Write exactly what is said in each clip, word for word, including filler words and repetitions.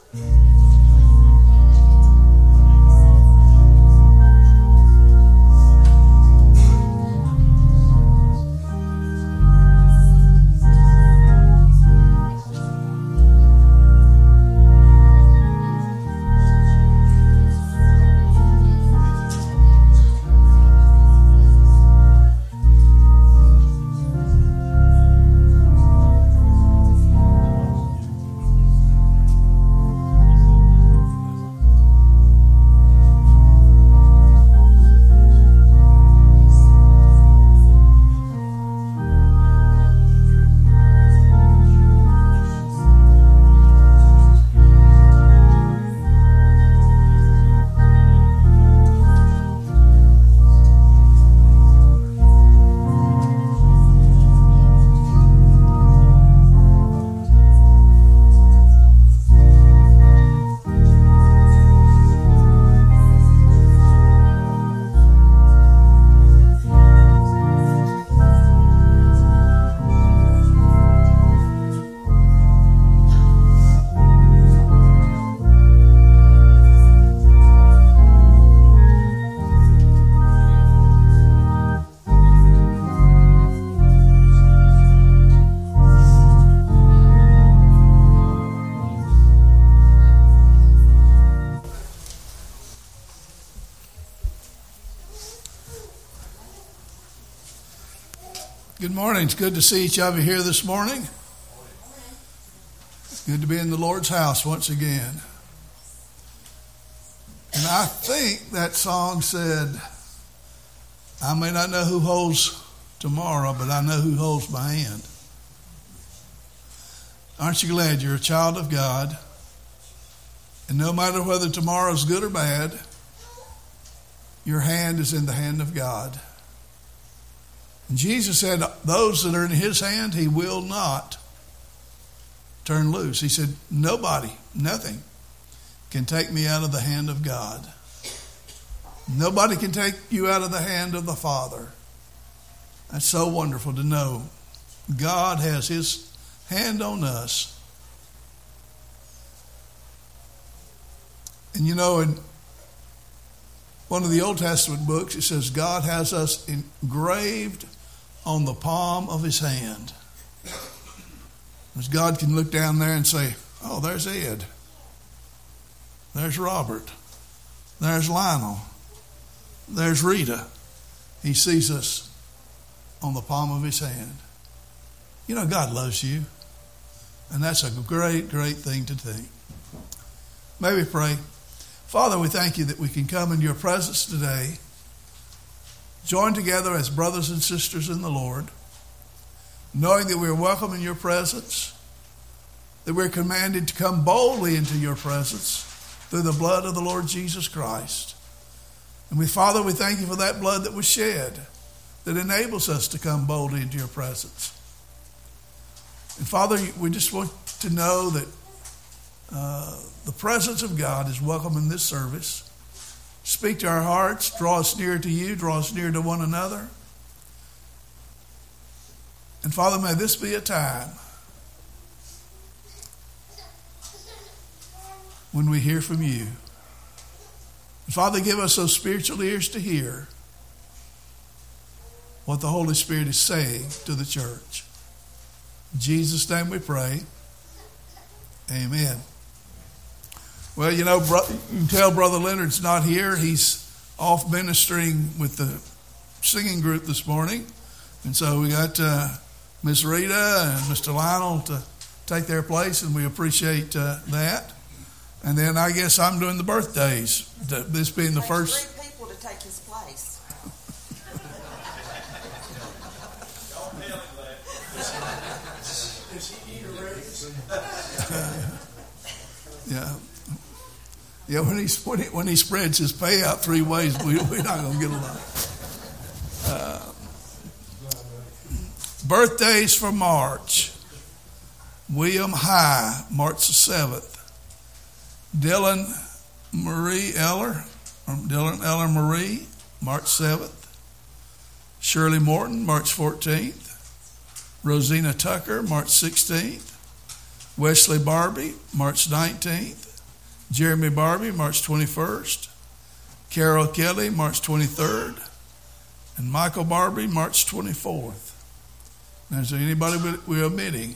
Good morning. It's good to see each of you here this morning. It's good to be in the Lord's house once again. And I think that song said, I may not know who holds tomorrow, but I know who holds my hand. Aren't you glad you're a child of God? And no matter whether tomorrow's good or bad, your hand is in the hand of God. And Jesus said, those that are in his hand, he will not turn loose. He said, nobody, nothing can take me out of the hand of God. Nobody can take you out of the hand of the Father. That's so wonderful to know. God has his hand on us. And you know, in one of the Old Testament books, it says God has us engraved on the palm of his hand. As God can look down there and say, oh, there's Ed. There's Robert. There's Lionel. There's Rita. He sees us on the palm of his hand. You know, God loves you. And that's a great, great thing to think. May we pray. Father, we thank you that we can come in your presence today, join together as brothers and sisters in the Lord, knowing that we're welcome in your presence, that we're commanded to come boldly into your presence through the blood of the Lord Jesus Christ. And we, Father, we thank you for that blood that was shed that enables us to come boldly into your presence. And Father, we just want to know that uh, the presence of God is welcome in this service. Speak to our hearts, draw us near to you, draw us near to one another. And Father, may this be a time when we hear from you. And Father, give us those spiritual ears to hear what the Holy Spirit is saying to the church. In Jesus' name we pray. Amen. Well, you know, bro, you can tell Brother Leonard's not here. He's off ministering with the singing group this morning. And so we got uh, Miss Rita and Mister Lionel to take their place, and we appreciate uh, that. And then I guess I'm doing the birthdays, this being the first. Three people to take his place. Yeah. Yeah, when he, when he, when he spreads his pay out three ways, we, we're not going to get a lot. Uh, birthdays for March. William High, March the seventh. Dylan Marie Eller, or Dylan Eller Marie, March seventh. Shirley Morton, March fourteenth. Rosina Tucker, March sixteenth. Wesley Barbie, March nineteenth. Jeremy Barbie, March twenty-first. Carol Kelly, March twenty-third. And Michael Barbie, March twenty-fourth. Now, is there anybody we're omitting?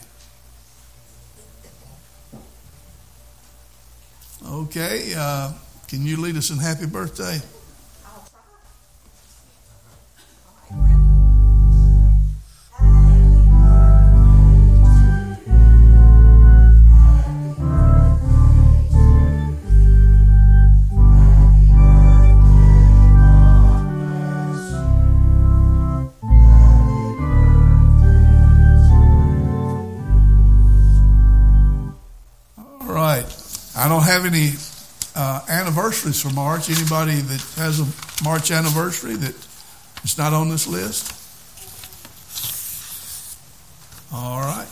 Okay. Uh, can you lead us in happy birthday? I'll try. All right, ready? I don't have any uh, anniversaries for March. Anybody that has a March anniversary that is not on this list? All right.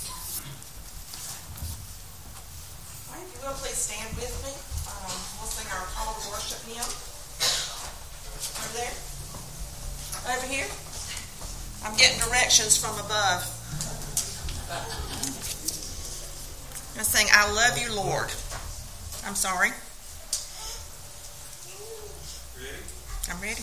All right, if you will, please stand with me. Um, we'll sing our call to worship hymn. Over there. Over here. I'm getting directions from above. I'm going to sing, I Love You, Lord. I'm sorry. Ready? I'm ready.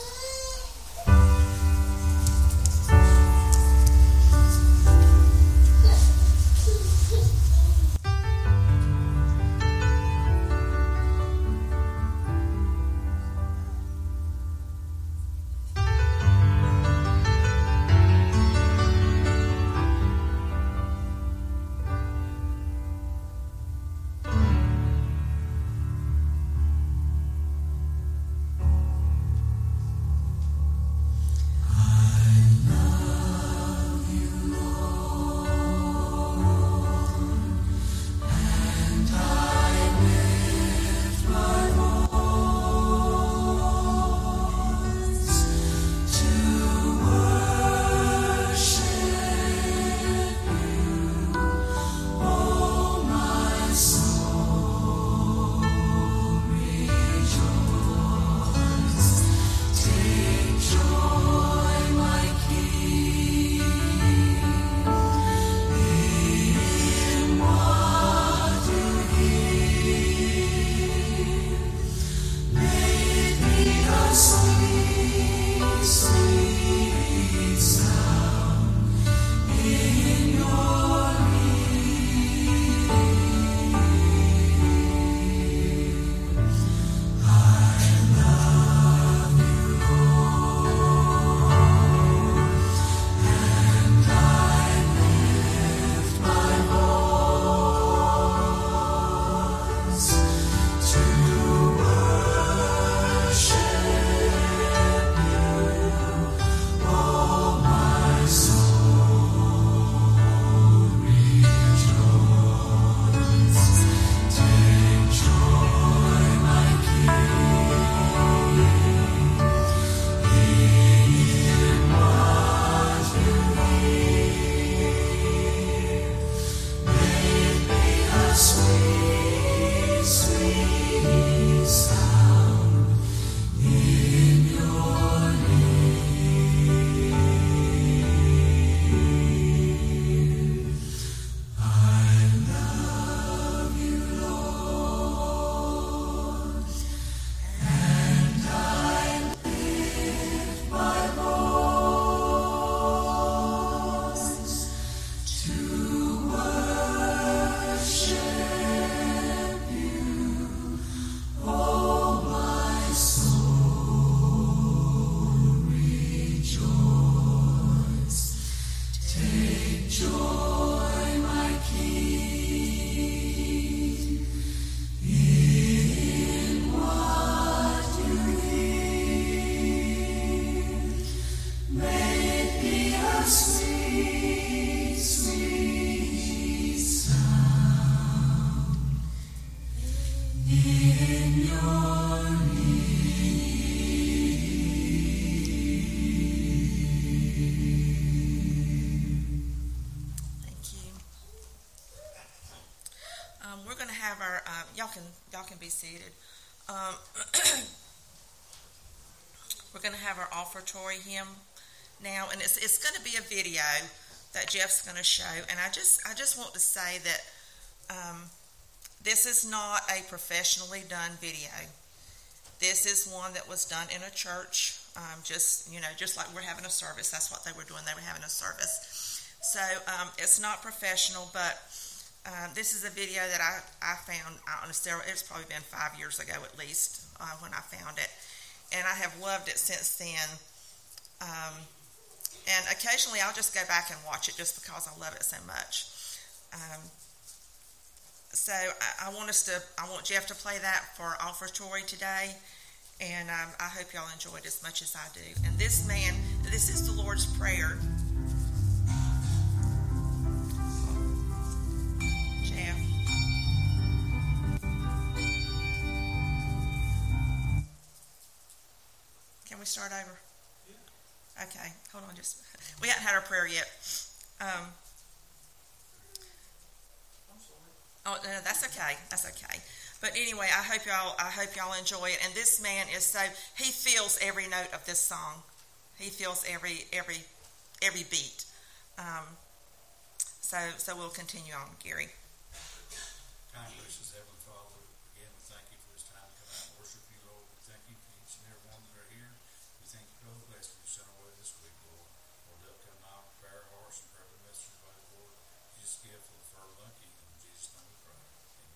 Y'all can y'all can be seated. Um, we're going to have our offertory hymn now, and it's it's going to be a video that Jeff's going to show. And I just I just want to say that um, This is not a professionally done video. This is one that was done in a church, um, just, you know, just like we're having a service. That's what they were doing. They were having a service. So um, it's not professional, but um, this is a video that I, I found out on a steroid. It's probably been five years ago at least uh, when I found it. And I have loved it since then. Um, and occasionally I'll just go back and watch it just because I love it so much. Um, so I, I want us to, I want Jeff to play that for offertory today. And um, I hope y'all enjoy it as much as I do. And this man, this is the Lord's Prayer. Jeff. Can we start over? Yeah. Okay, hold on just. We haven't had our prayer yet. Um, I'm sorry. Oh, no, that's okay. That's okay. But anyway, I hope y'all. I hope y'all enjoy it. And this man is so. He feels every note of this song. He feels every every every beat. Um, so so we'll continue on, Gary. Kind gracious Heavenly Father, again we thank you for this time to come out and worship you, Lord. We thank you for each and every one that are here. We thank you for all the blessings you sent away this week, Lord. Lord, they'll come out, prepare our hearts and prepare the message by the Lord. Jesus give for the fertile lucky. In Jesus' name we pray. Amen.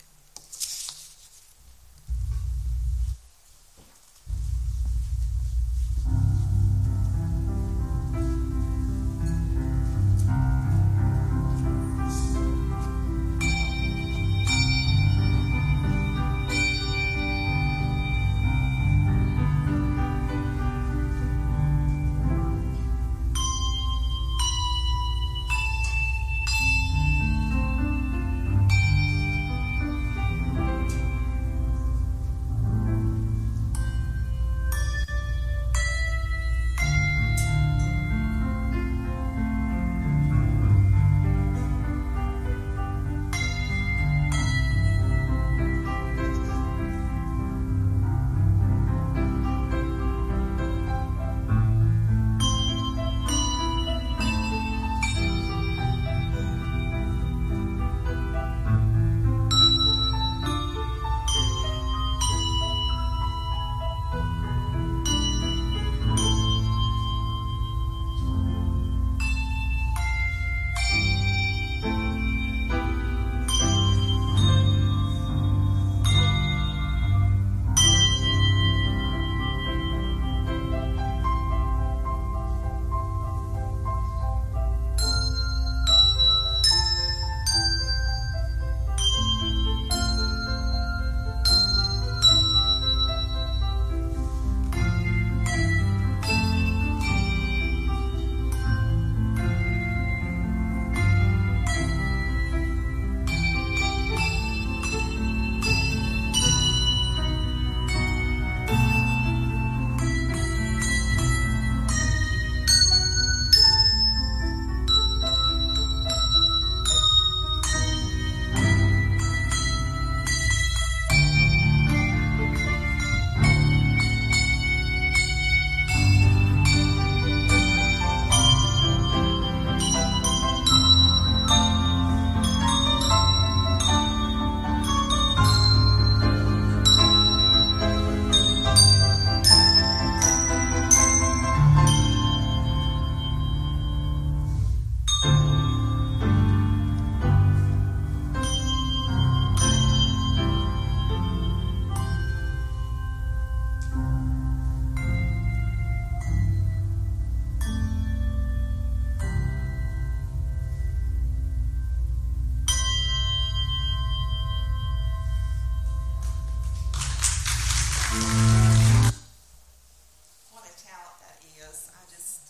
What a talent that is. I just.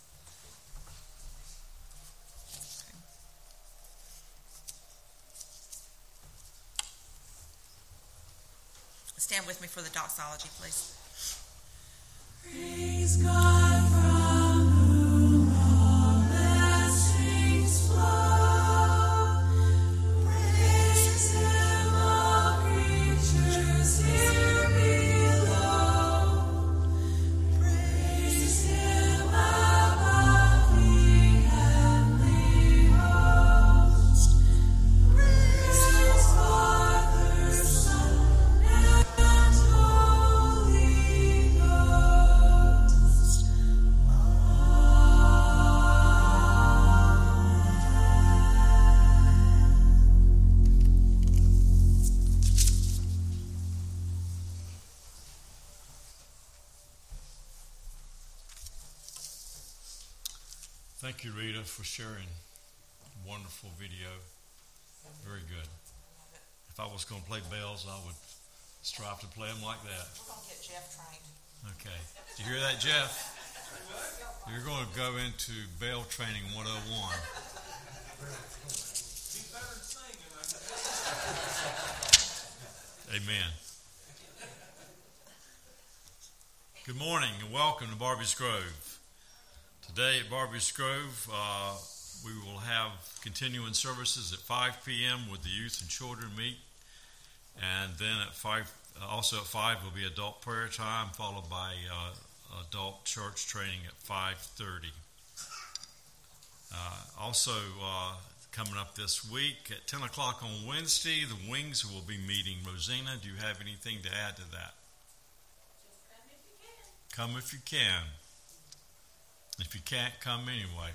Stand with me for the doxology, please. Praise God from whom all blessings flow. Praise Him, all creatures here below. Praise Him above the heavenly host. Praise for the Thank you, Rita, for sharing. Wonderful video. Very good. If I was going to play bells, I would strive to play them like that. We're going to get Jeff trained. Okay. Did you hear that, Jeff? You're going to go into bell training one oh one. Amen. Good morning and welcome to Barbie's Grove. Today at Barbie's Grove, uh, we will have continuing services at five p.m. with the youth and children meet. And then at five, also at five will be adult prayer time, followed by uh, adult church training at five thirty. Uh, also uh, coming up this week at ten o'clock on Wednesday, the Wings will be meeting. Rosina, do you have anything to add to that? Come if you can. If you can't, come anyway.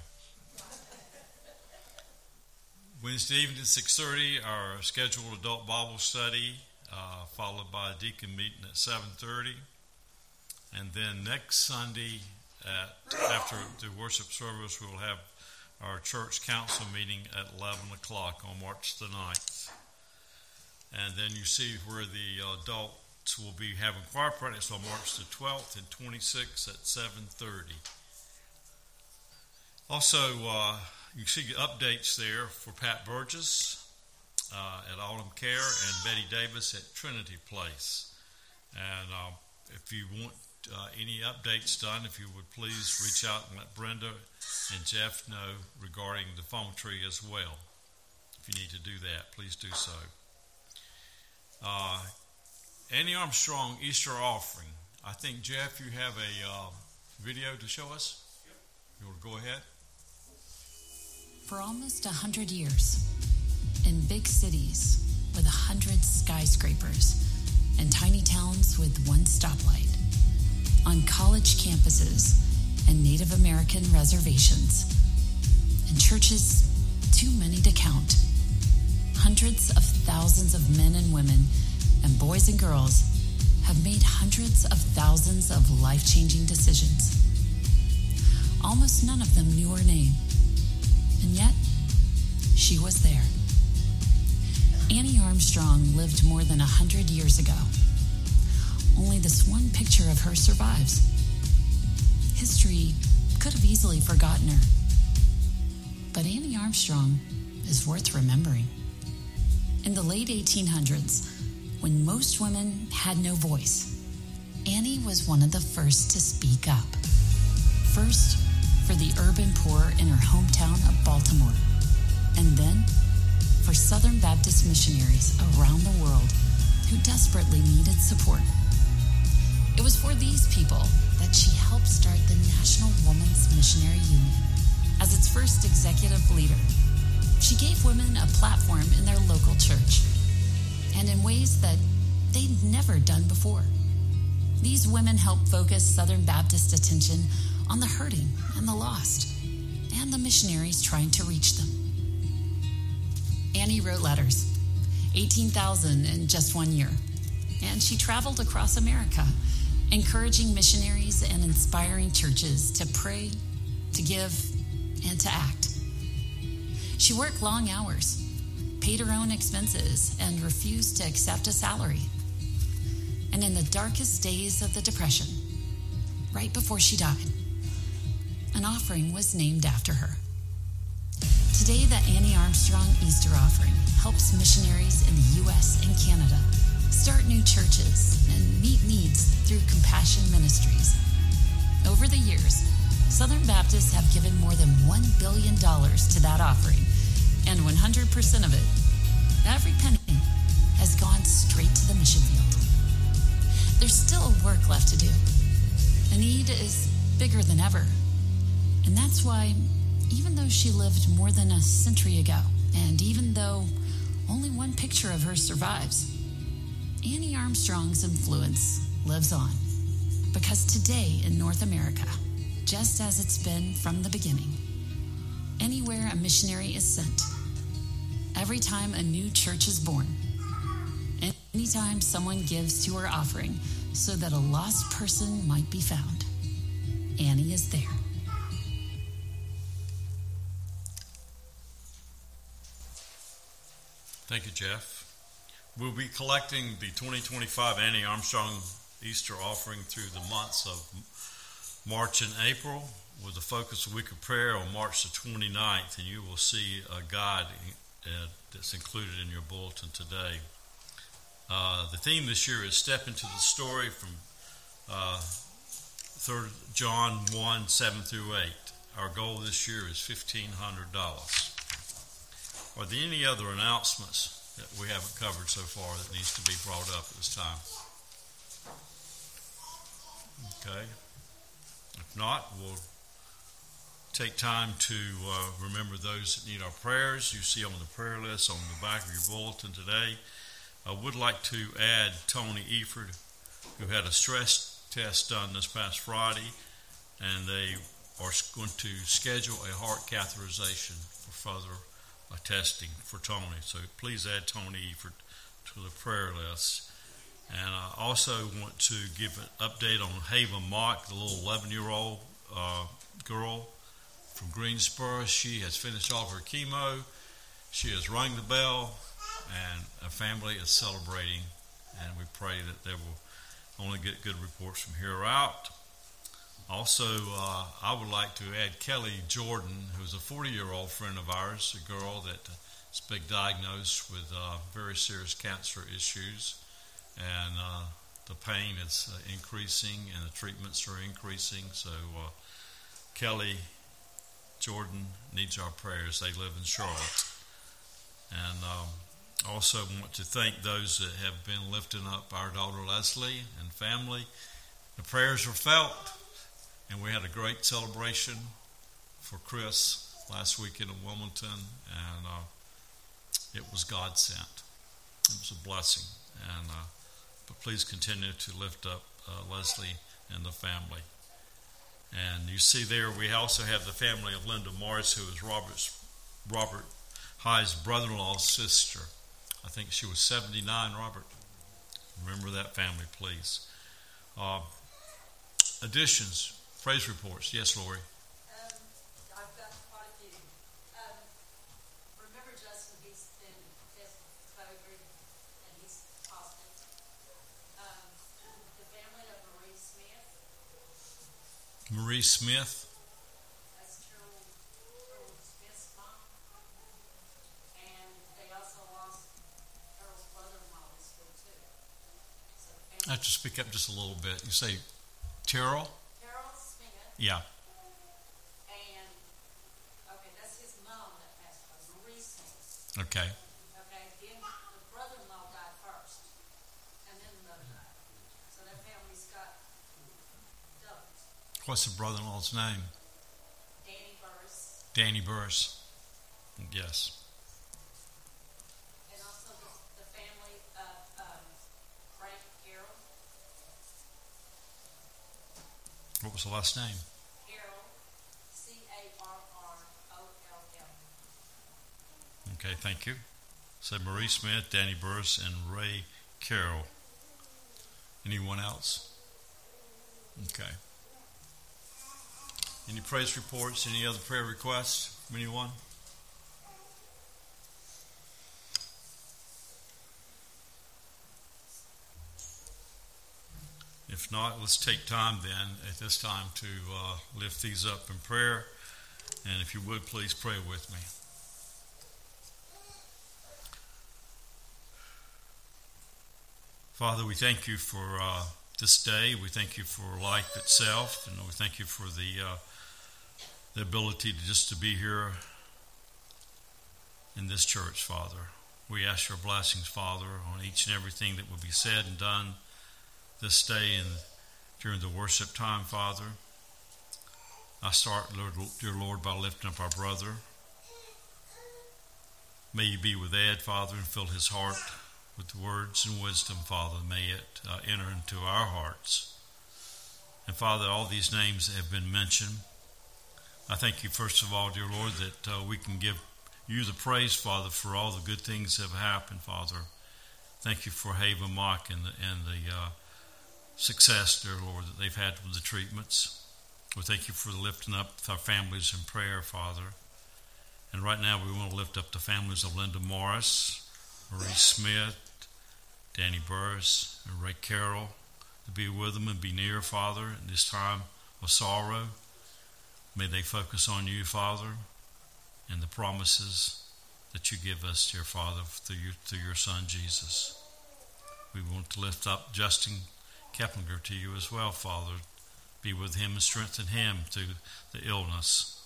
Wednesday evening at six thirty, our scheduled adult Bible study, uh, followed by a deacon meeting at seven thirty. And then next Sunday, at, after the worship service, we will have our church council meeting at eleven o'clock on March the ninth. And then you see where the adults will be having choir practice on March the twelfth and twenty-sixth at seven thirty. Also, uh, you see updates there for Pat Burgess uh, at Autumn Care and Betty Davis at Trinity Place. And uh, if you want uh, any updates done, if you would please reach out and let Brenda and Jeff know regarding the phone tree as well. If you need to do that, please do so. Uh, Annie Armstrong Easter offering. I think, Jeff, you have a uh, video to show us. Yep. You want to go ahead? For almost a hundred years, in big cities with a hundred skyscrapers and tiny towns with one stoplight, on college campuses and Native American reservations, and churches too many to count, hundreds of thousands of men and women and boys and girls have made hundreds of thousands of life-changing decisions. Almost none of them knew her name. And yet, she was there. Annie Armstrong lived more than a hundred years ago. Only this one picture of her survives. History could have easily forgotten her. But Annie Armstrong is worth remembering. In the late eighteen hundreds, when most women had no voice, Annie was one of the first to speak up. First, for the urban poor in her hometown of Baltimore, and then for Southern Baptist missionaries around the world who desperately needed support. It was for these people that she helped start the National Women's Missionary Union. As its first executive leader, she gave women a platform in their local church, and in ways that they'd never done before. These women helped focus Southern Baptist attention on the hurting and the lost, and the missionaries trying to reach them. Annie wrote letters, eighteen thousand in just one year, and she traveled across America, encouraging missionaries and inspiring churches to pray, to give, and to act. She worked long hours, paid her own expenses, and refused to accept a salary. And in the darkest days of the Depression, right before she died, an offering was named after her. Today, the Annie Armstrong Easter offering helps missionaries in the U S and Canada start new churches and meet needs through Compassion Ministries. Over the years, Southern Baptists have given more than one billion dollars to that offering, and one hundred percent of it, every penny, has gone straight to the mission field. There's still work left to do. The need is bigger than ever. And that's why, even though she lived more than a century ago, and even though only one picture of her survives, Annie Armstrong's influence lives on. Because today in North America, just as it's been from the beginning, anywhere a missionary is sent, every time a new church is born, anytime someone gives to her offering so that a lost person might be found, Annie is there. Thank you, Jeff. We'll be collecting the twenty twenty-five Annie Armstrong Easter offering through the months of March and April, with the focus week of prayer on March the twenty-ninth, and you will see a guide uh, that's included in your bulletin today. Uh, the theme this year is Step into the Story from uh, Third John one, seven through eight. Our goal this year is fifteen hundred dollars. Are there any other announcements that we haven't covered so far that needs to be brought up at this time? Okay. If not, we'll take time to uh, remember those that need our prayers. You see on the prayer list on the back of your bulletin today. I would like to add Tony Eford, who had a stress test done this past Friday, and they are going to schedule a heart catheterization for further uh, testing for Tony. So please add Tony Eford to the prayer list. And I also want to give an update on Hava Mock, the little eleven-year-old uh, girl from Greensboro. She has finished off her chemo. She has rung the bell, and a family is celebrating, and we pray that they will only get good reports from here out. Also, uh, I would like to add Kelly Jordan, who's a forty-year-old friend of ours, a girl that has been diagnosed with uh, very serious cancer issues. And uh, the pain is uh, increasing and the treatments are increasing. So uh, Kelly Jordan needs our prayers. They live in Charlotte. And um, also want to thank those that have been lifting up our daughter Leslie and family. The prayers were felt, and we had a great celebration for Chris last weekend in Wilmington, and uh, it was God sent. It was a blessing. And uh, But please continue to lift up uh, Leslie and the family. And you see there, we also have the family of Linda Morris, who is Robert's, Robert High's brother-in-law's sister. I think she was seventy-nine, Robert. Remember that family, please. Uh, additions, praise reports. Yes, Lori. Marie Smith. That's Cheryl, Cheryl Smith's mom. And they also lost Cheryl's brother-in-law this week, too. So I have to speak up just a little bit. You say Terrell? Cheryl Smith. Yeah. And, okay, that's his mom that passed away, Marie Smith. Okay. Okay, then the brother-in-law died first. And then the mother died. So that family's got doubles. What's the brother-in-law's name? Danny Burris. Danny Burris. Yes. And also the, the family of um, Frank Carroll. What was the last name? Carroll, C A R R O L L. Okay, thank you. So Marie Smith, Danny Burris, and Ray Carroll. Anyone else? Okay. Any praise reports? Any other prayer requests from anyone? If not, let's take time then at this time to uh, lift these up in prayer. And if you would, please pray with me. Father, we thank you for uh, this day. We thank you for life itself, and we thank you for the uh, the ability to just to be here in this church, Father. We ask your blessings, Father, on each and everything that will be said and done this day and during the worship time, Father. I start, Lord, dear Lord, by lifting up our brother. May you be with Ed, Father, and fill his heart with words and wisdom, Father. May it uh, enter into our hearts. And Father, all these names that have been mentioned, I thank you, first of all, dear Lord, that uh, we can give you the praise, Father, for all the good things that have happened, Father. Thank you for Hava Mock and the, and the uh, success, dear Lord, that they've had with the treatments. We thank you for lifting up our families in prayer, Father. And right now we want to lift up the families of Linda Morris, Marie Smith, Danny Burris, and Ray Carroll, to be with them and be near, Father, in this time of sorrow. May they focus on you, Father, and the promises that you give us, dear Father, through your, through your Son, Jesus. We want to lift up Justin Keplinger to you as well, Father. Be with him and strengthen him through the illness.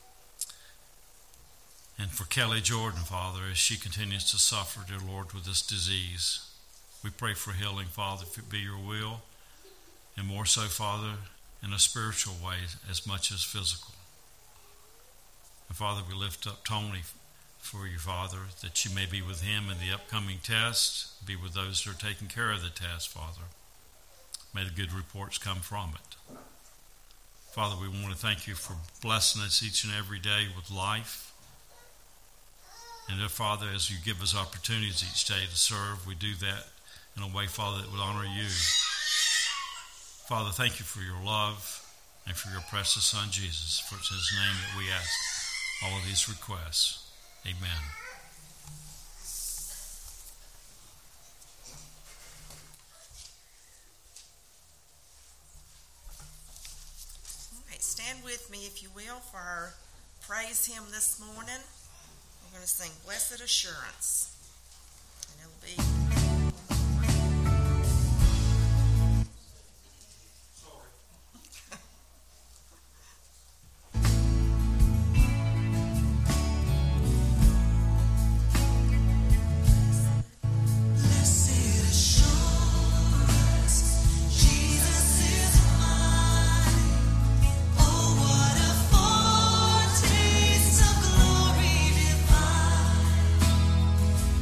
And for Kelly Jordan, Father, as she continues to suffer, dear Lord, with this disease, we pray for healing, Father, if it be your will, and more so, Father, in a spiritual way as much as physical. And Father, we lift up Tony for you, Father, that you may be with him in the upcoming test, be with those that are taking care of the test, Father. May the good reports come from it. Father, we want to thank you for blessing us each and every day with life. And, dear Father, as you give us opportunities each day to serve, we do that in a way, Father, that would honor you. Father, thank you for your love and for your precious Son, Jesus. For it's in his name that we ask all of these requests. Amen. All right, stand with me, if you will, for our praise hymn this morning. We're going to sing Blessed Assurance. And it'll be... Taste of glory divine.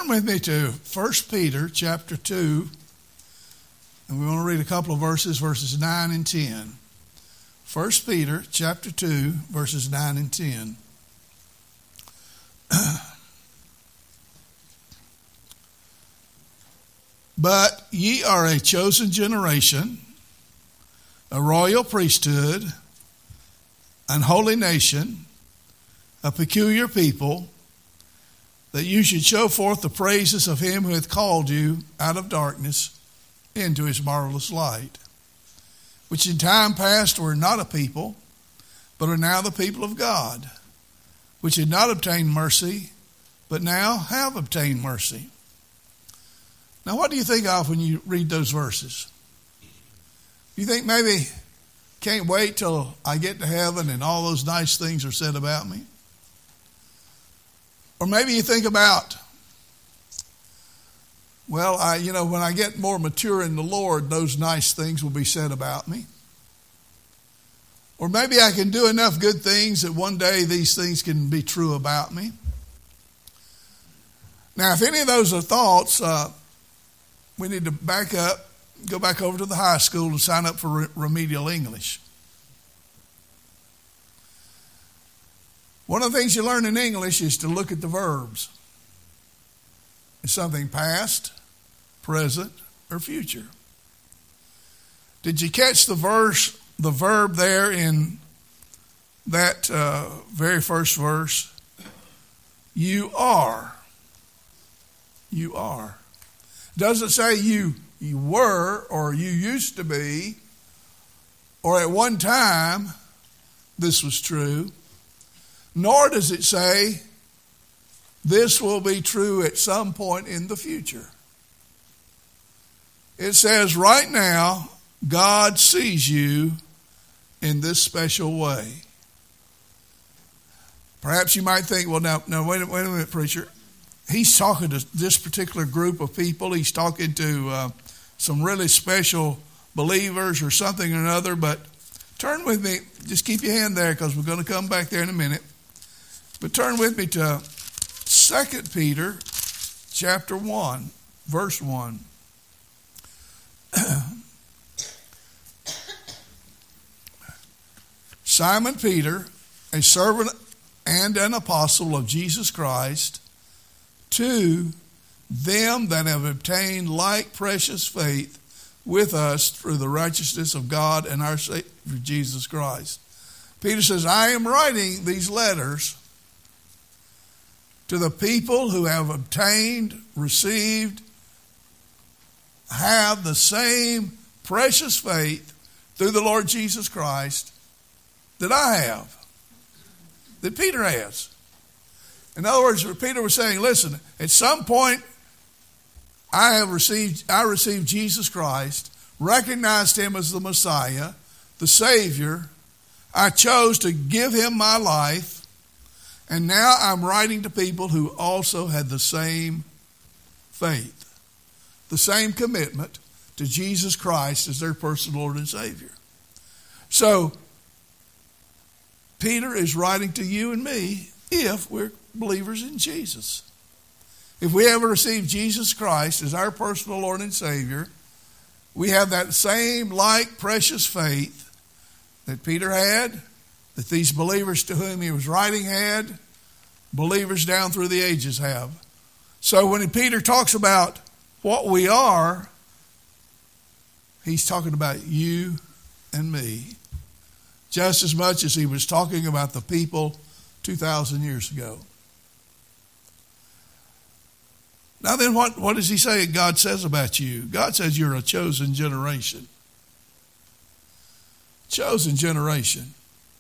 turn with me to First Peter chapter two, and we want to read a couple of verses, verses nine and ten. First Peter chapter two, verses nine and ten. But ye are a chosen generation, a royal priesthood, an holy nation, a peculiar people, that you should show forth the praises of him who hath called you out of darkness into his marvelous light, which in time past were not a people, but are now the people of God, which had not obtained mercy, but now have obtained mercy. Now, what do you think of when you read those verses? You think maybe, can't wait till I get to heaven and all those nice things are said about me? Or maybe you think about, well, I, you know, when I get more mature in the Lord, those nice things will be said about me. Or maybe I can do enough good things that one day these things can be true about me. Now, if any of those are thoughts, uh, we need to back up, go back over to the high school and sign up for remedial English. One of the things you learn in English is to look at the verbs. Is something past, present, or future? Did you catch the verse, the verb there in that uh, very first verse? You are. You are. Doesn't say you you were or you used to be or at one time this was true. Nor does it say this will be true at some point in the future. It says right now God sees you in this special way. Perhaps you might think, well, now, now wait, wait a minute, preacher. He's talking to this particular group of people. He's talking to uh, some really special believers or something or another. But turn with me. Just keep your hand there because we're going to come back there in a minute. But turn with me to Second Peter chapter one, verse one. Simon Peter, a servant and an apostle of Jesus Christ, to them that have obtained like precious faith with us through the righteousness of God and our Savior Jesus Christ. Peter says, I am writing these letters to the people who have obtained, received, have the same precious faith through the Lord Jesus Christ that I have, that Peter has. In other words, Peter was saying, listen, at some point I have received, I received Jesus Christ, recognized him as the Messiah, the Savior. I chose to give him my life, and now I'm writing to people who also had the same faith, the same commitment to Jesus Christ as their personal Lord and Savior. So, Peter is writing to you and me if we're believers in Jesus. If we ever receive Jesus Christ as our personal Lord and Savior, we have that same like precious faith that Peter had, that these believers to whom he was writing had, believers down through the ages have. So when Peter talks about what we are, he's talking about you and me, just as much as he was talking about the people two thousand years ago. Now then, what, what does he say God says about you? God says you're a chosen generation. Chosen generation.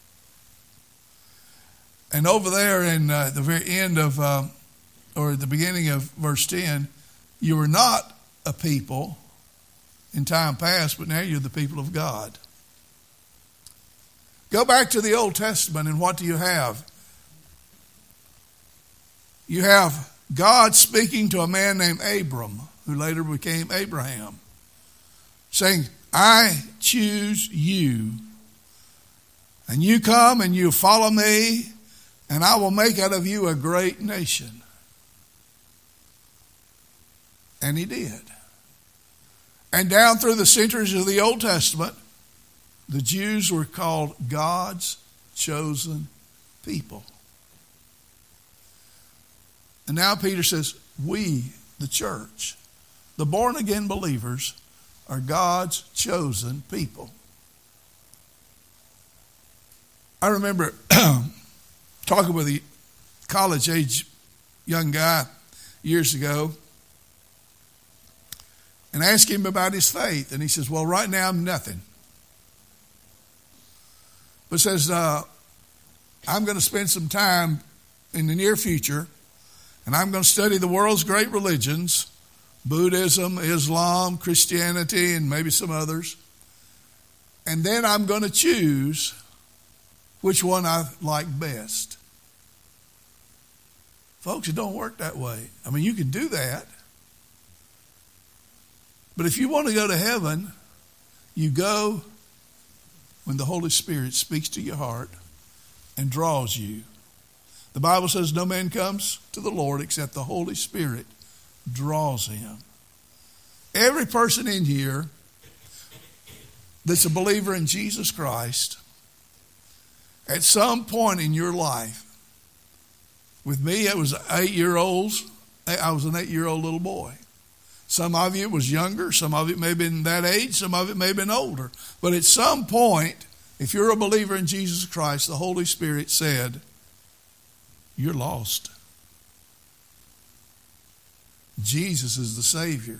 And over there in uh, the very end of, uh, or at the beginning of verse ten, you were not a people in time past, but now you're the people of God. Go back to the Old Testament, and what do you have? You have God speaking to a man named Abram, who later became Abraham, saying, I choose you, and you come and you follow me, and I will make out of you a great nation. And he did. And down through the centuries of the Old Testament, the Jews were called God's chosen people. And now Peter says, we, the church, the born-again believers, are God's chosen people. I remember talking with a college-age young guy years ago and asked him about his faith. And he says, well, right now I'm nothing. But says, uh, I'm going to spend some time in the near future, and I'm going to study the world's great religions, Buddhism, Islam, Christianity, and maybe some others. And then I'm going to choose which one I like best. Folks, it don't work that way. I mean, you can do that. But if you want to go to heaven, you go when the Holy Spirit speaks to your heart and draws you. The Bible says no man comes to the Lord except the Holy Spirit draws him. Every person in here that's a believer in Jesus Christ, at some point in your life, with me it was eight-year-olds. I was an eight-year-old little boy. Some of you it was younger. Some of it may have been that age. Some of it may have been older. But at some point, if you're a believer in Jesus Christ, the Holy Spirit said, you're lost. Jesus is the Savior.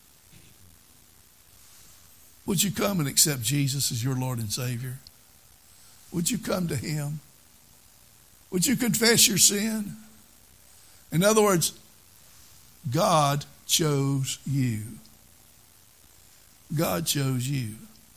Would you come and accept Jesus as your Lord and Savior? Would you come to Him? Would you confess your sin? In other words, God chose you. God chose you.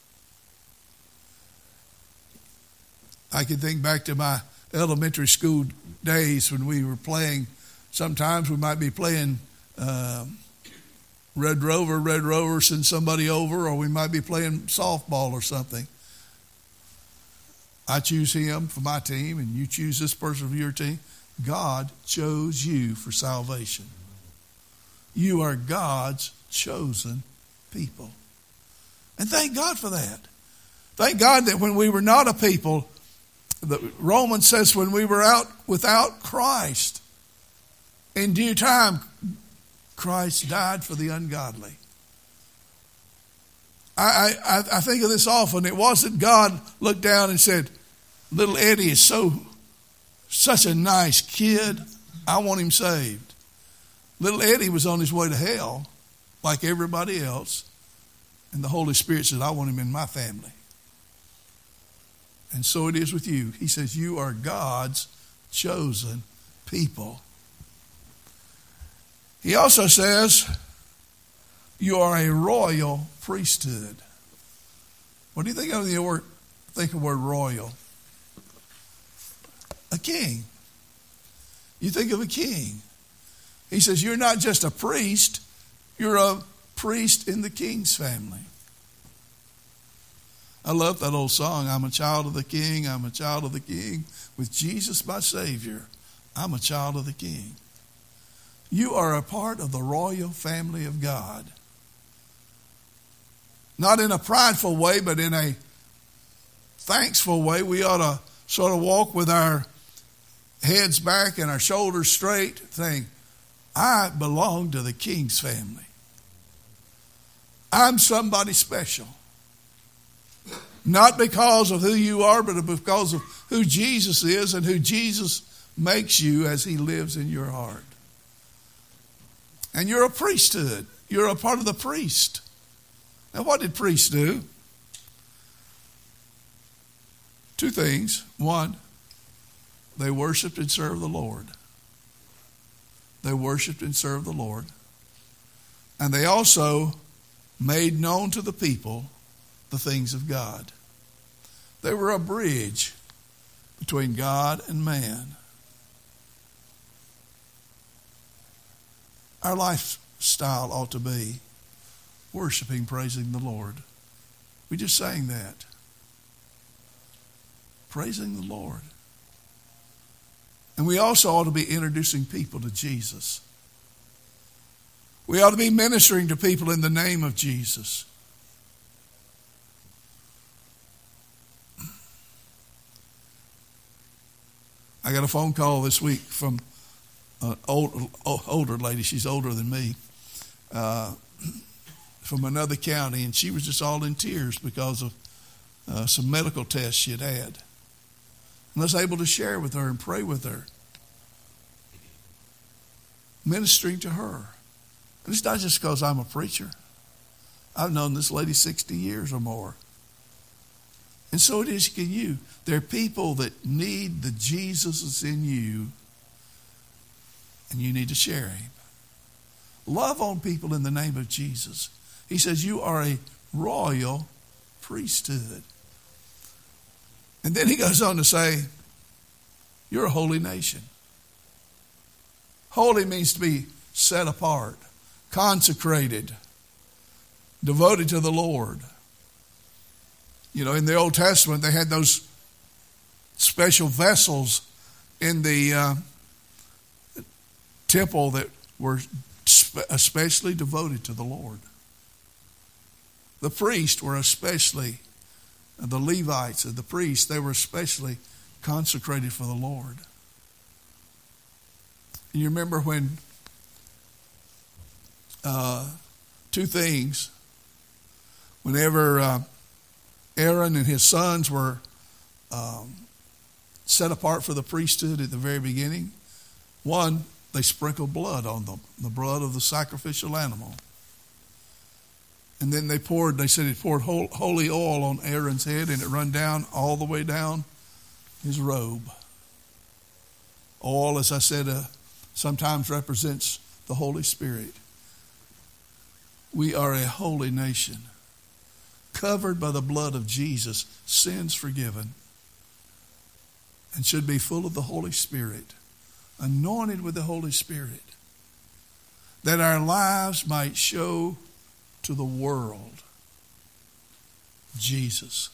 I can think back to my elementary school days when we were playing. Sometimes we might be playing um, Red Rover, Red Rover, send somebody over, or we might be playing softball or something. I choose him for my team, and you choose this person for your team. God chose you for salvation. You are God's chosen people. And thank God for that. Thank God that when we were not a people, the Romans says when we were out without Christ, in due time, Christ died for the ungodly. I, I, I think of this often. It wasn't God looked down and said, little Eddie is so such a nice kid. I want him saved. Little Eddie was on his way to hell like everybody else. And the Holy Spirit said, I want him in my family. And so it is with you. He says, you are God's chosen people. He also says, you are a royal priesthood. What do you think of the word, think of the word royal? A king. You think of a king. He says, you're not just a priest, you're a priest in the king's family. I love that old song, I'm a child of the king, I'm a child of the king. With Jesus my Savior, I'm a child of the king. You are a part of the royal family of God. Not in a prideful way, but in a thankful way. We ought to sort of walk with our heads back and our shoulders straight, saying, I belong to the king's family. I'm somebody special. Not because of who you are, but because of who Jesus is and who Jesus makes you as he lives in your heart. And you're a priesthood. You're a part of the priest. Now, what did priests do? Two things. One, they worshiped and served the Lord. They worshiped and served the Lord. And they also made known to the people the things of God. They were a bridge between God and man. Our lifestyle ought to be worshiping, praising the Lord. We just sang that. Praising the Lord. And we also ought to be introducing people to Jesus. We ought to be ministering to people in the name of Jesus. I got a phone call this week from an old, older lady. She's older than me. Uh, from another county, and she was just all in tears because of uh, some medical tests she had had. And I was able to share with her and pray with her, ministering to her. And it's not just because I'm a preacher. I've known this lady sixty years or more. And so it is in you. There are people that need the Jesus that's in you, and you need to share him. Love on people in the name of Jesus. He says you are a royal priesthood. And then he goes on to say, you're a holy nation. Holy means to be set apart, consecrated, devoted to the Lord. You know, in the Old Testament, they had those special vessels in the uh, temple that were especially devoted to the Lord. The priests were especially, the Levites and the priests, they were especially consecrated for the Lord. And you remember when uh, two things, whenever uh, Aaron and his sons were um, set apart for the priesthood at the very beginning, one, they sprinkled blood on them, the blood of the sacrificial animal. And then they poured, they said it poured holy oil on Aaron's head, and it run down all the way down his robe. Oil, as I said, uh, sometimes represents the Holy Spirit. We are a holy nation, covered by the blood of Jesus, sins forgiven, and should be full of the Holy Spirit, anointed with the Holy Spirit, that our lives might show to the world Jesus.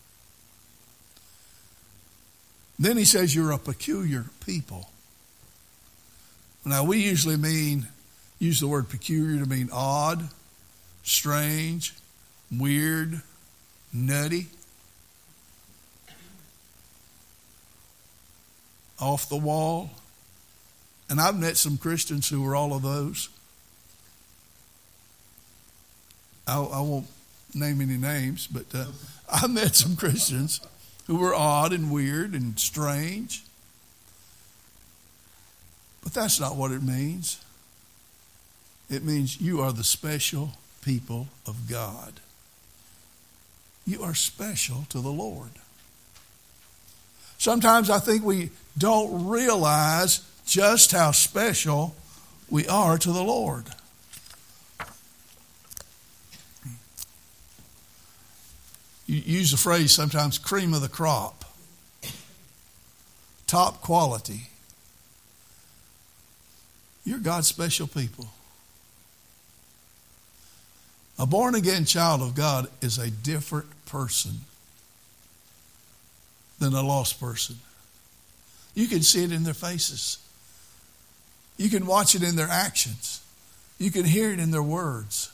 Then he says you're a peculiar people. Now we usually mean, use the word peculiar to mean odd, strange, weird, nutty, off the wall. And I've met some Christians who were all of those. I, I won't name any names, but uh, I met some Christians who were odd and weird and strange. But that's not what it means. It means you are the special people of God. You are special to the Lord. Sometimes I think we don't realize just how special we are to the Lord. You use the phrase sometimes, cream of the crop, top quality. You're God's special people. A born-again child of God is a different person than a lost person. You can see it in their faces. You can watch it in their actions. You can hear it in their words.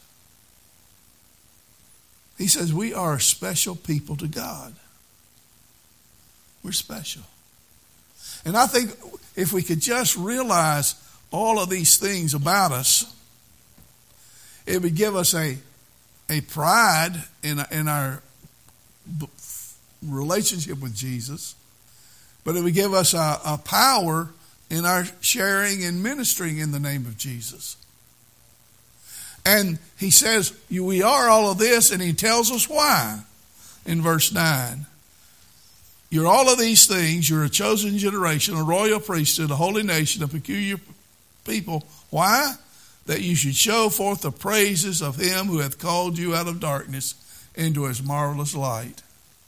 He says we are a special people to God. We're special. And I think if we could just realize all of these things about us, it would give us a, a pride in, in our relationship with Jesus, but it would give us a, a power in our sharing and ministering in the name of Jesus. And he says, we are all of this, and he tells us why in verse nine. You're all of these things. You're a chosen generation, a royal priesthood, a holy nation, a peculiar people. Why? That you should show forth the praises of him who hath called you out of darkness into his marvelous light.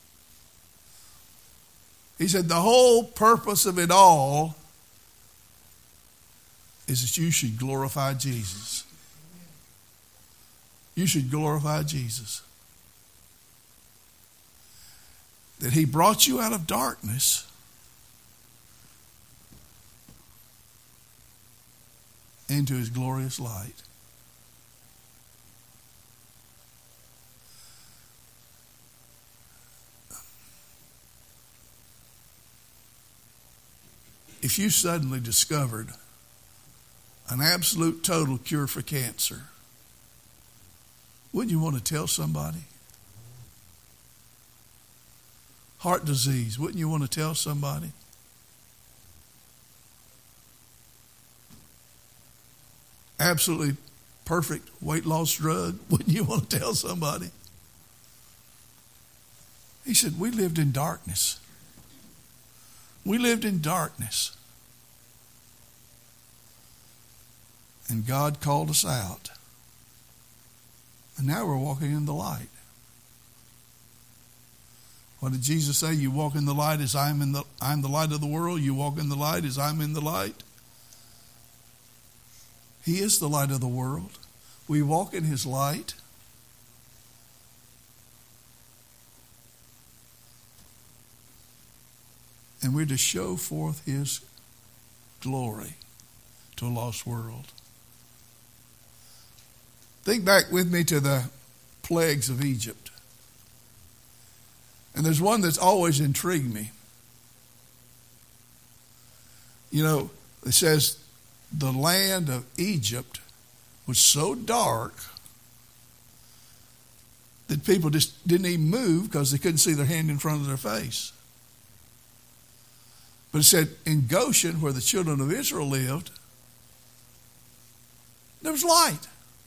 He said the whole purpose of it all is that you should glorify Jesus. You should glorify Jesus. That he brought you out of darkness into his glorious light. if you suddenly discovered an absolute total cure for cancer, wouldn't you want to tell somebody? Heart disease, wouldn't you want to tell somebody? Absolutely perfect weight loss drug, wouldn't you want to tell somebody? He said, we lived in darkness. We lived in darkness. And God called us out. And now we're walking in the light. What did Jesus say? You walk in the light as I'm in the I'm the light of the world. You walk in the light as I'm in the light. He is the light of the world. We walk in his light. And we're to show forth his glory to a lost world. Think back with me to the plagues of Egypt. And there's one that's always intrigued me. You know, it says the land of Egypt was so dark that people just didn't even move because they couldn't see their hand in front of their face. But it said in Goshen, where the children of Israel lived, there was light.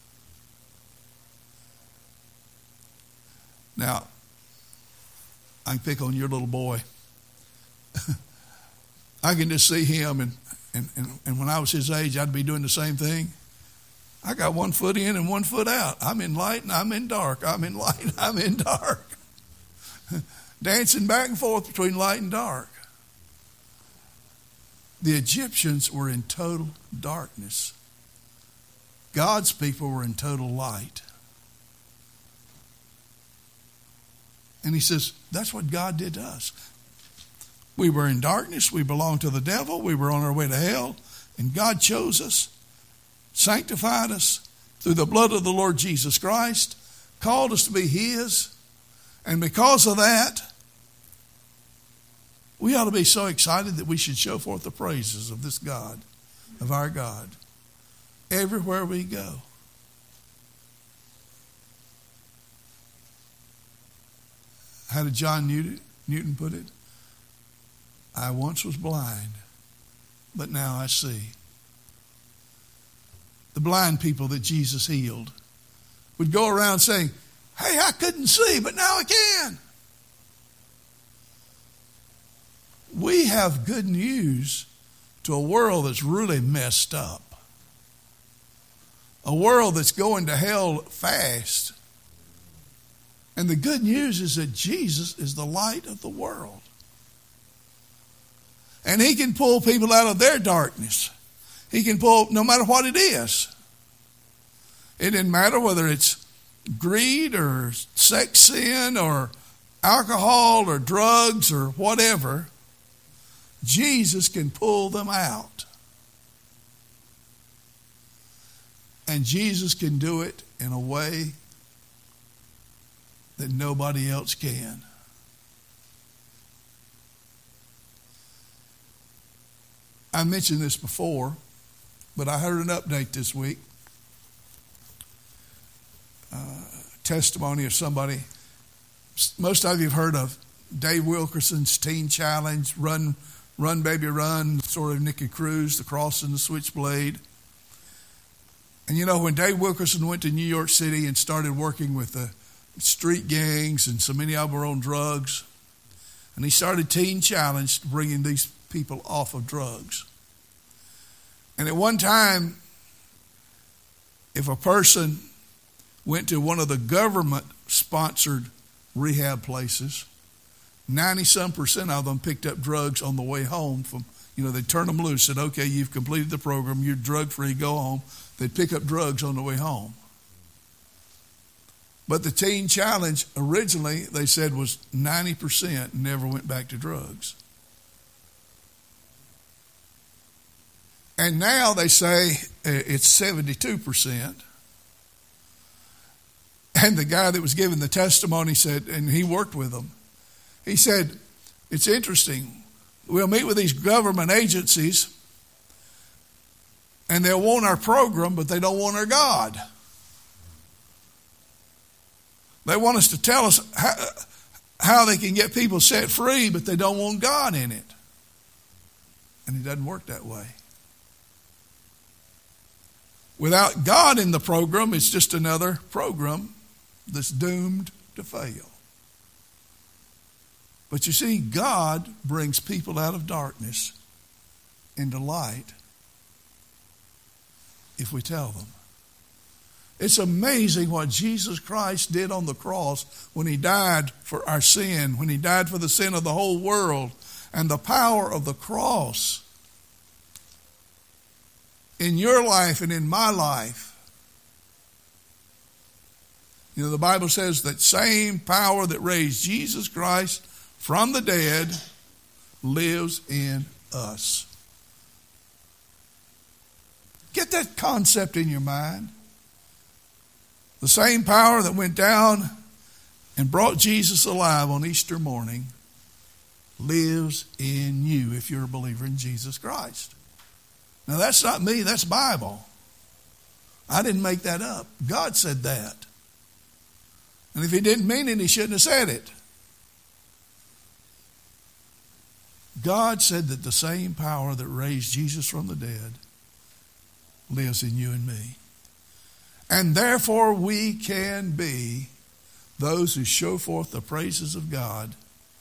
Now, I can pick on your little boy. I can just see him, and, and, and, and when I was his age, I'd be doing the same thing. I got one foot in and one foot out. I'm in light and I'm in dark. I'm in light and I'm in dark. Dancing back and forth between light and dark. The Egyptians were in total darkness. God's people were in total light. And he says, that's what God did to us. We were in darkness. We belonged to the devil. We were on our way to hell. And God chose us, sanctified us through the blood of the Lord Jesus Christ, called us to be his. And because of that, we ought to be so excited that we should show forth the praises of this God, of our God, everywhere we go. How did John Newton, Newton put it? I once was blind, but now I see. The blind people that Jesus healed would go around saying, hey, I couldn't see, but now I can. We have good news to a world that's really messed up. A world that's going to hell fast. And the good news is that Jesus is the light of the world. And he can pull people out of their darkness. He can pull, no matter what it is. It didn't matter whether it's greed or sex sin or alcohol or drugs or whatever. Jesus can pull them out. And Jesus can do it in a way that nobody else can. I mentioned this before, but I heard an update this week. Uh, testimony of somebody. Most of you have heard of Dave Wilkerson's Teen Challenge, Run, Run Baby Run, sort of Nicky Cruz, The Cross and the Switchblade. And you know, when Dave Wilkerson went to New York City and started working with the street gangs, and so many of them were on drugs, and he started Teen Challenge, bringing these people off of drugs. And at one time, if a person went to one of the government-sponsored rehab places, ninety-some percent of them picked up drugs on the way home. From, you know, they'd turn them loose, said, okay, you've completed the program, you're drug-free, go home. They'd pick up drugs on the way home. But the Teen Challenge, originally, they said, was ninety percent never went back to drugs. And now they say it's seventy-two percent. And the guy that was giving the testimony said, and he worked with them, he said, it's interesting. we'll meet with these government agencies, and they'll want our program, but they don't want our God. They want us to tell us how, how they can get people set free, but they don't want God in it. And it doesn't work that way. Without God in the program, it's just another program that's doomed to fail. But you see, God brings people out of darkness into light if we tell them. It's amazing what Jesus Christ did on the cross when he died for our sin, when he died for the sin of the whole world, and the power of the cross in your life and in my life. You know, the Bible says that same power that raised Jesus Christ from the dead lives in us. Get that concept in your mind. The same power that went down and brought Jesus alive on Easter morning lives in you if you're a believer in Jesus Christ. Now that's not me, that's Bible. I didn't make that up. God said that. And if he didn't mean it, he shouldn't have said it. God said that the same power that raised Jesus from the dead lives in you and me. And therefore we can be those who show forth the praises of God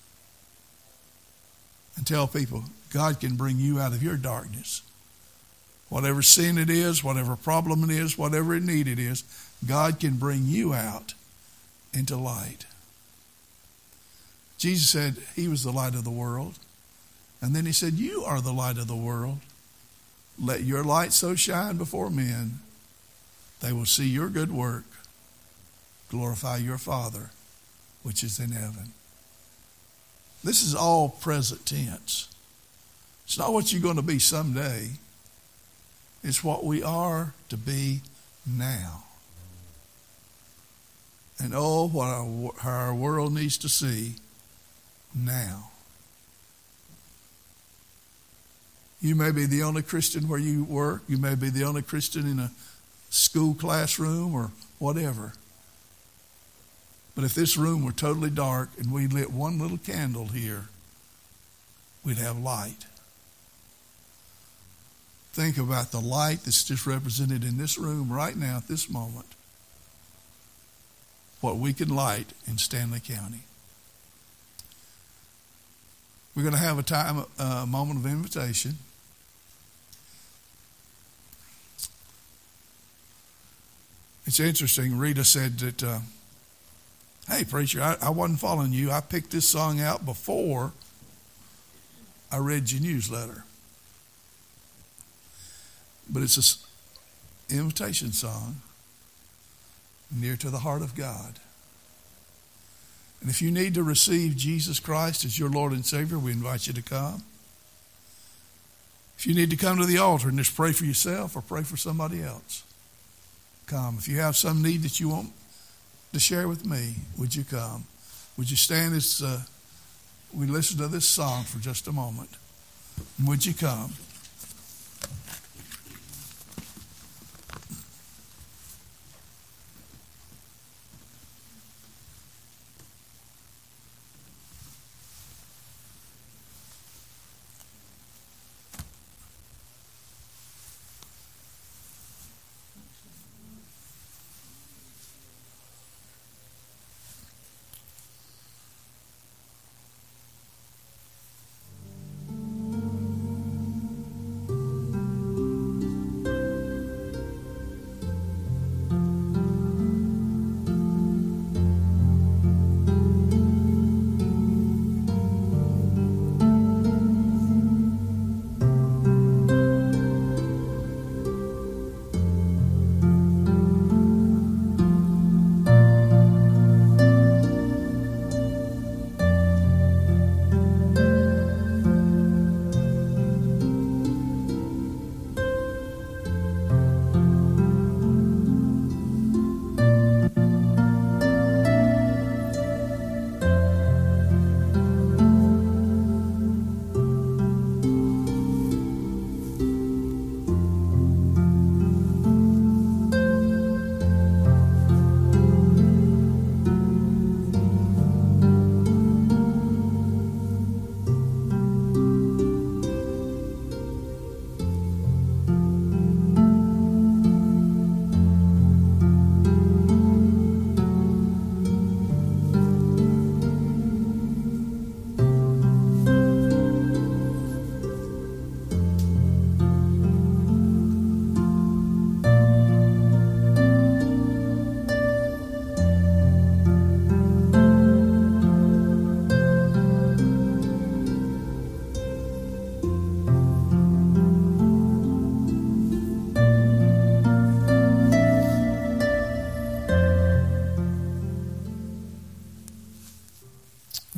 and tell people God can bring you out of your darkness. Whatever sin it is, whatever problem it is, whatever need it is, God can bring you out into light. Jesus said he was the light of the world. And then he said, you are the light of the world. Let your light so shine before men, they will see your good work, glorify your Father, which is in heaven. This is all present tense. It's not what you're going to be someday. It's what we are to be now. And oh, what our, our world needs to see now. You may be the only Christian where you work. You may be the only Christian in a school classroom or whatever. But if this room were totally dark and we lit one little candle here, we'd have light. Think about the light that's just represented in this room right now at this moment. What we can light in Stanley County. We're going to have a time, a moment of invitation. It's interesting. Rita said that, uh, hey, preacher, I, I wasn't following you. I picked this song out before I read your newsletter. But it's an invitation song near to the heart of God. And if you need to receive Jesus Christ as your Lord and Savior, we invite you to come. If you need to come to the altar and just pray for yourself or pray for somebody else, come. If you have some need that you want to share with me, would you come? Would you stand as uh, we listen to this song for just a moment? And would you come?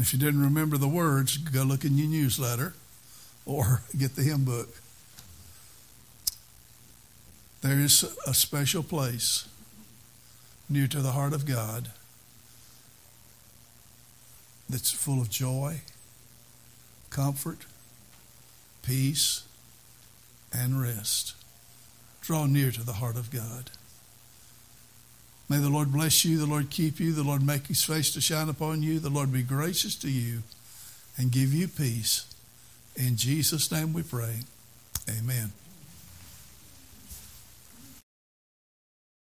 If you didn't remember the words, go look in your newsletter or get the hymn book. There is a special place near to the heart of God that's full of joy, comfort, peace, and rest. Draw near to the heart of God. May the Lord bless you, the Lord keep you, the Lord make his face to shine upon you, the Lord be gracious to you and give you peace. In Jesus' name we pray. Amen.